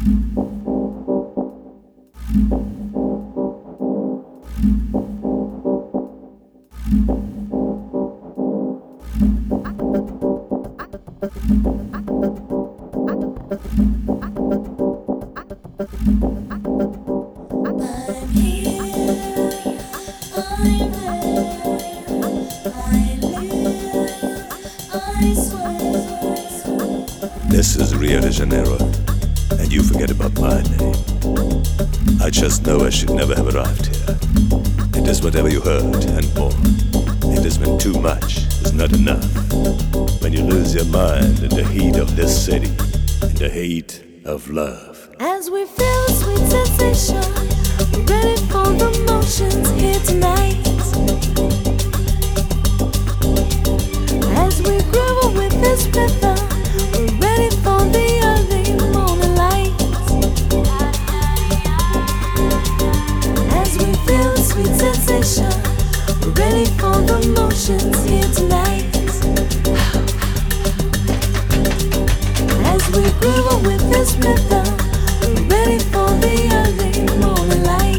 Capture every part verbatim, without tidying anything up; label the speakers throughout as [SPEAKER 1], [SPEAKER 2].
[SPEAKER 1] This is Rio de Janeiro, and you forget about my name. I just know I should never have arrived here. It is whatever you heard and more. It has been too much, is not enough. When you lose your mind in the heat of this city, in the heat of love.
[SPEAKER 2] As we feel sweet sensation, we're ready for the motions here tonight. As we groove with this rhythm, we're ready for the early morning light. As we feel the sweet sensation, we're ready for the motions here tonight. As we groove with this rhythm, we're ready for the early morning light.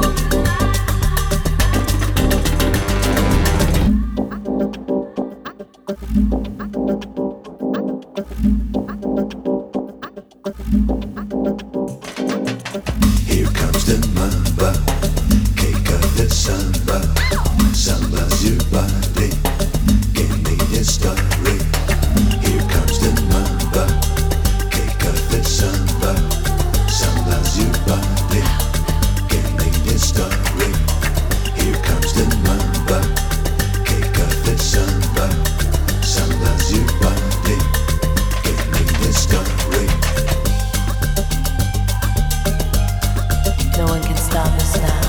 [SPEAKER 1] Here comes the mamba, cake of the samba. Samba's your body, give me the story. Here comes the mamba, cake of the samba. Samba's your body, give me the story. Here comes the mamba, cake of the samba. Samba's your body, give me the story.
[SPEAKER 2] No one can stop us now.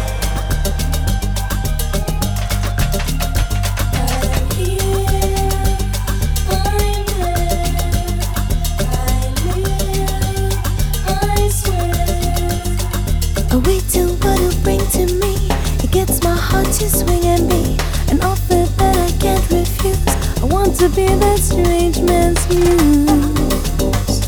[SPEAKER 2] I'm here, I'm there, I live, I swear. Awaiting what you bring to me, it gets my heart to swing at me. An offer that I can't refuse. I want to be that strange man's muse.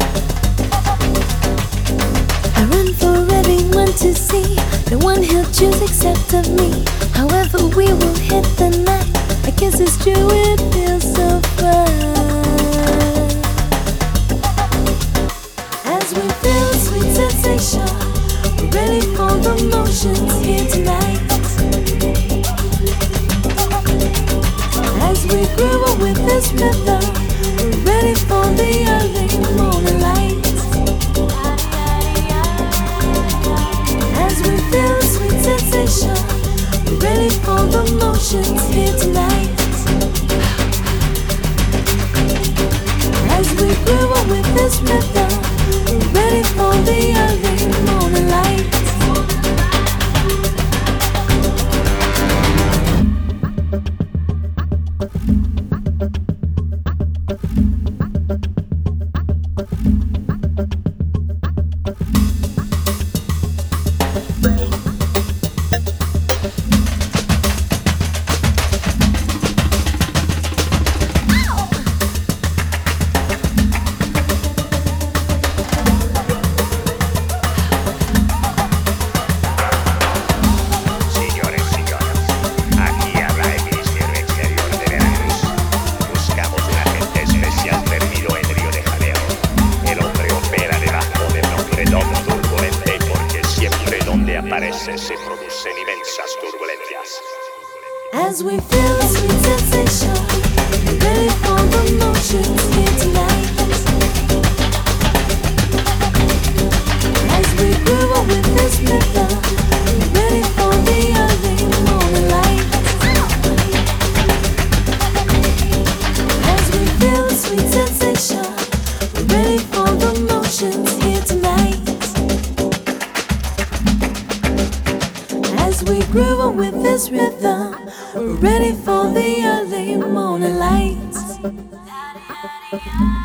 [SPEAKER 2] I run for everyone to see. No one he'll choose except of me. However we will hit the night, I guess it's true, it feels so fun. As we feel a sweet sensation, we're ready for the motions here tonight. As we groove with this rhythm, we're ready for the early morning light. As we feel a sweet sensation, we're ready for the motions here tonight. As we groove with this rhythm, we're ready for the early morning light.
[SPEAKER 3] Se producen inmensas turbulencias.
[SPEAKER 2] As we feel a sweet sensation, we're ready for the motions here tonight. As we groove with this rhythm, we're ready for the early morning light. As we feel a sweet sensation, we're ready for the motions here tonight. As we groove with this rhythm, we're ready for the early morning lights.